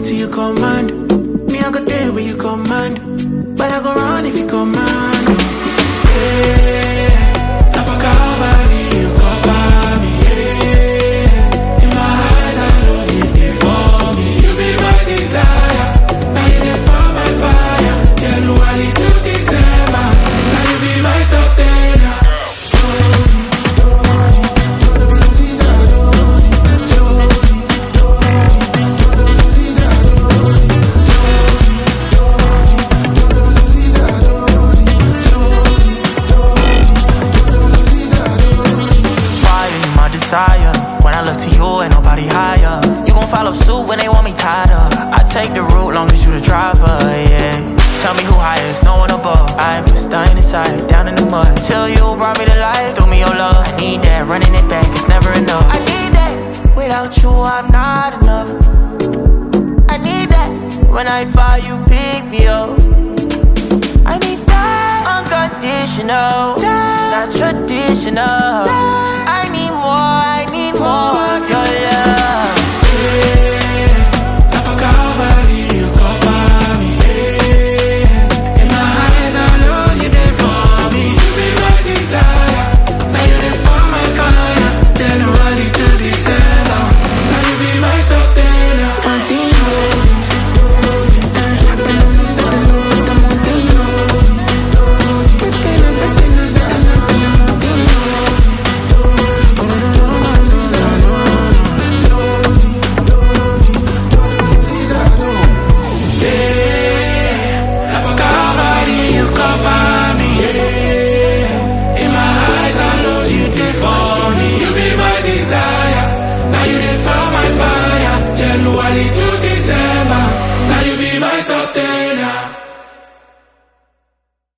till you command. Me, I go there where you command. But I go run if you command. Yeah, love a Calvary, you cover me. Yeah, in my eyes I lose you, they for me. You be my desire, now you there for my fire. January to December, now you be my sustainer. When I look to you, ain't nobody higher. You gon' follow suit when they want me tied up. I take the route, long as you the driver, yeah. Tell me who highest, no one above. I've been stunned inside, down in the mud. Till you brought me to life, throw me your love. I need that, running it back, it's never enough. I need that, without you I'm not enough. I need that, when I fall you pick me up. I need that, unconditional, not traditional.